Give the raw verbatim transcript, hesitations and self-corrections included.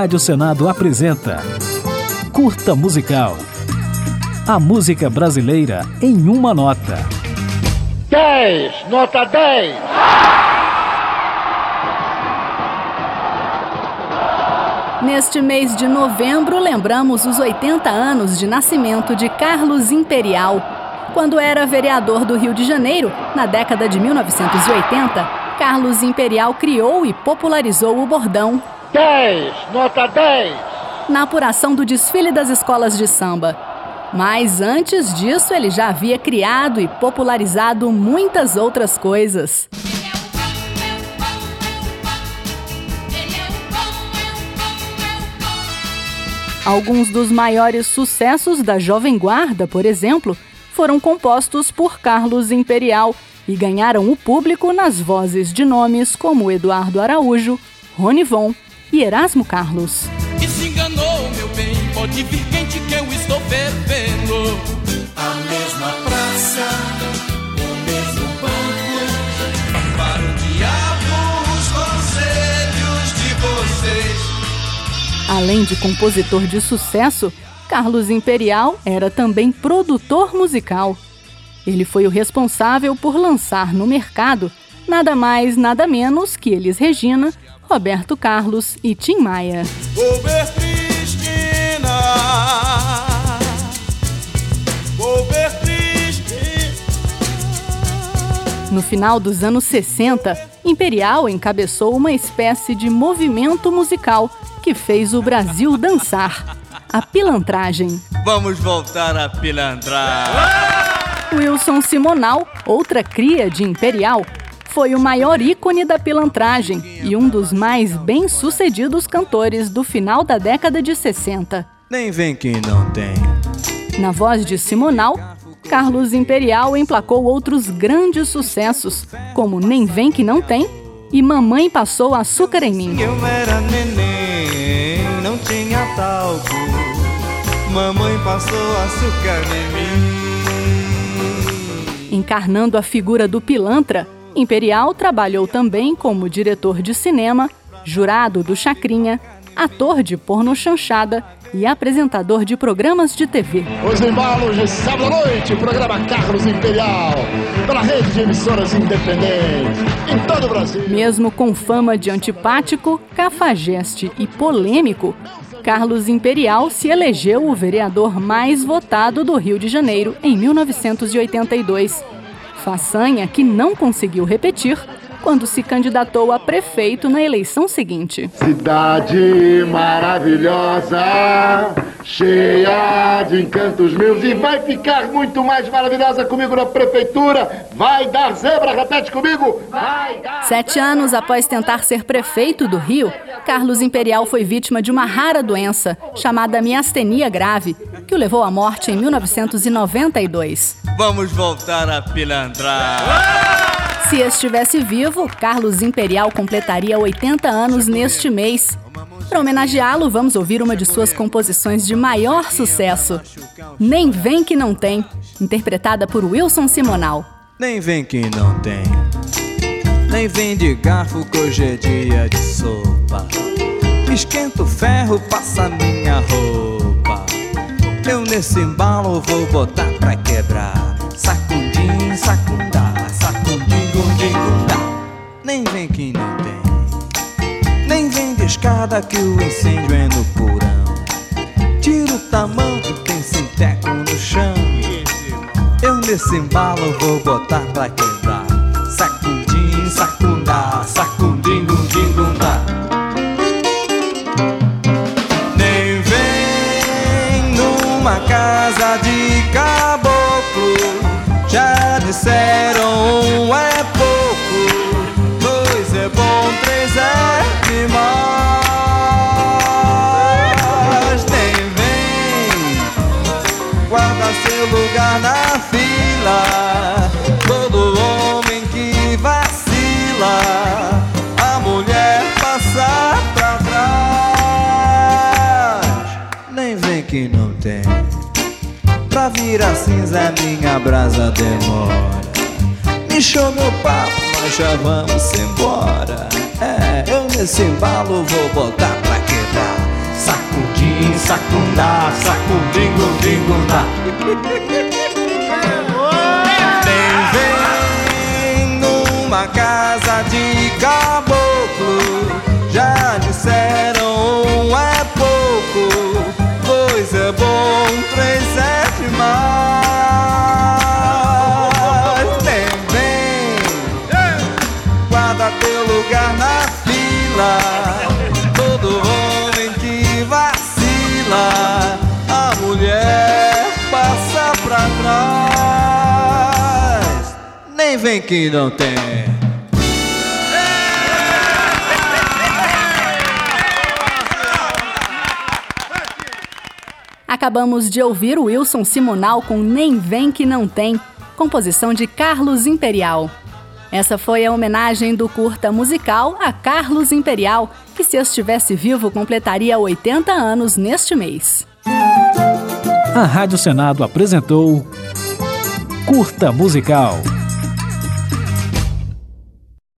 Rádio Senado apresenta Curta Musical. A música brasileira em uma nota. dez, nota dez! Neste mês de novembro, lembramos os oitenta anos de nascimento de Carlos Imperial. Quando era vereador do Rio de Janeiro, na década de mil novecentos e oitenta, Carlos Imperial criou e popularizou o bordão dez, nota dez! na apuração do desfile das escolas de samba. Mas antes disso, ele já havia criado e popularizado muitas outras coisas. Alguns dos maiores sucessos da Jovem Guarda, por exemplo, foram compostos por Carlos Imperial e ganharam o público nas vozes de nomes como Eduardo Araújo, Rony Von e Erasmo Carlos. E se enganou, meu bem, pode vir quente que eu estou fervendo. A mesma praça, o mesmo banco, para o diabo os conselhos de vocês. Além de compositor de sucesso, Carlos Imperial era também produtor musical. Ele foi o responsável por lançar no mercado nada mais, nada menos que Elis Regina, Roberto Carlos e Tim Maia. Vou ver Cristina, vou ver Cristina. No final dos anos sessenta, Imperial encabeçou uma espécie de movimento musical que fez o Brasil dançar: a pilantragem. Vamos voltar a pilantrar. Wilson Simonal, outra cria de Imperial, foi o maior ícone da pilantragem e um dos mais bem-sucedidos cantores do final da década de sessenta. Nem vem que não tem. Na voz de Simonal, Carlos Imperial emplacou outros grandes sucessos, como Nem Vem Que Não Tem e Mamãe Passou Açúcar em Mim. Eu era neném, não tinha talco. Mamãe passou açúcar em mim. Encarnando a figura do pilantra, Imperial trabalhou também como diretor de cinema, jurado do Chacrinha, ator de porno chanchada e apresentador de programas de T V. Os embalos de sábado à noite, programa Carlos Imperial, pela rede de emissoras independentes, em todo o Brasil. Mesmo com fama de antipático, cafajeste e polêmico, Carlos Imperial se elegeu o vereador mais votado do Rio de Janeiro em mil novecentos e oitenta e dois. Façanha que não conseguiu repetir quando se candidatou a prefeito na eleição seguinte. Cidade maravilhosa, cheia de encantos meus, e vai ficar muito mais maravilhosa comigo na prefeitura. Vai dar zebra, repete comigo. Vai dar. Sete anos após tentar ser prefeito do Rio, Carlos Imperial foi vítima de uma rara doença chamada miastenia grave, que o levou à morte em mil novecentos e noventa e dois. Vamos voltar a pilantrar. Se estivesse vivo, Carlos Imperial completaria oitenta anos neste mês. Para homenageá-lo, vamos ouvir uma de suas composições de maior sucesso, Nem Vem Que Não Tem, interpretada por Wilson Simonal. Nem vem que não tem. Nem vem de garfo que hoje é dia de sopa. Esquenta o ferro, passa minha roupa. Eu nesse embalo vou botar pra quebrar. Sacundim, sacundá, sacundim, gundim, gundá. Nem vem que não tem. Nem vem de escada que o incêndio é no porão. Tira o tamanco, tem sinteco no chão. Eu nesse embalo vou botar pra quebrar. Sacundim, sacundá, sacundim, gundim, gundá. Nem vem numa casa de caboclo. Já disseram um é pouco, dois é bom, três é demais. Nem vem, guarda seu lugar na fila. Todo homem que vacila, a mulher passa pra trás. Nem vem que não tem. Pra virar cinza minha brasa demora. Encheu meu papo, nós já vamos embora. É, eu nesse embalo vou botar pra quebrar. Sacudim, sacundá, sacudingo, dingundá. Nem vem numa casa de caboclo, já disseram um é pouco, dois é bom, três é demais. Nem vem, guarda teu lugar na fila, todo homem que vacila, a mulher passa pra trás. Nem vem que não tem. Acabamos de ouvir o Wilson Simonal com Nem Vem Que Não Tem, composição de Carlos Imperial. Essa foi a homenagem do curta musical a Carlos Imperial, que se estivesse vivo completaria oitenta anos neste mês. A Rádio Senado apresentou Curta Musical.